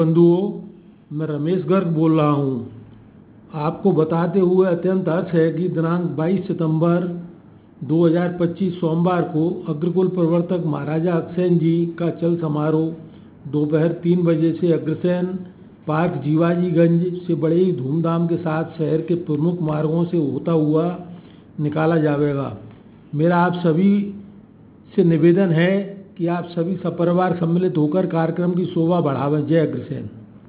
बंधुओं, मैं रमेश गर्ग बोल रहा हूँ। आपको बताते हुए अत्यंत हर्ष है कि दिनांक 22 सितंबर 2025 सोमवार को अग्रकुल प्रवर्तक महाराजा अग्रसेन जी का चल समारोह दोपहर 3 बजे से अग्रसेन पार्क जीवाजीगंज से बड़े ही धूमधाम के साथ शहर के प्रमुख मार्गों से होता हुआ निकाला जाएगा। मेरा आप सभी से निवेदन है कि आप सभी सपरिवार सम्मिलित होकर कार्यक्रम की शोभा बढ़ावें। जय अग्रसेन।